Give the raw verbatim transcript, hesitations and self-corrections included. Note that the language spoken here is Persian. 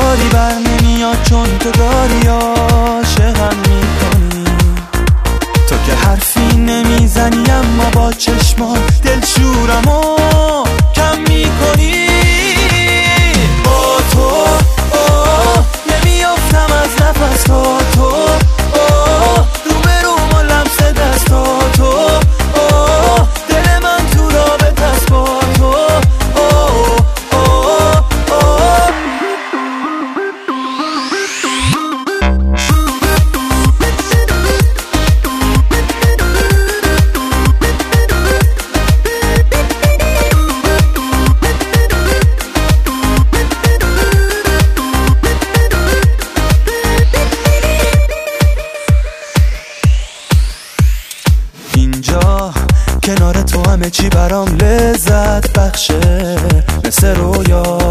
کاری بر نمیاد چون تو داری عاشقم میکنی. تو که حرفی نمیزنی اما با چشمات دلشورمو کم میکنی. با تو اوه نمیافتم از نفس تا تو اوه روبروم و لمس دستا تو اوه دل من تو رابطه است با تو اوه اوه اوه. اینجا کنار تو همه چی برام لذت بخشه مثل رویا.